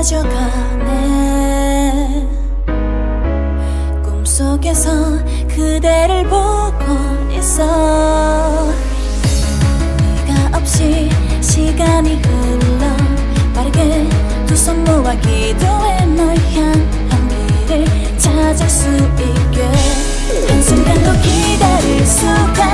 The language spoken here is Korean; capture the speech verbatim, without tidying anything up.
가져가네. 꿈속에서 그대를 보고 있어. 네가 없이 시간이 흘러 빠르게 두 손 모아 기도해. 널 향한 길을 찾을 수 있게 한순간도 기다릴 수가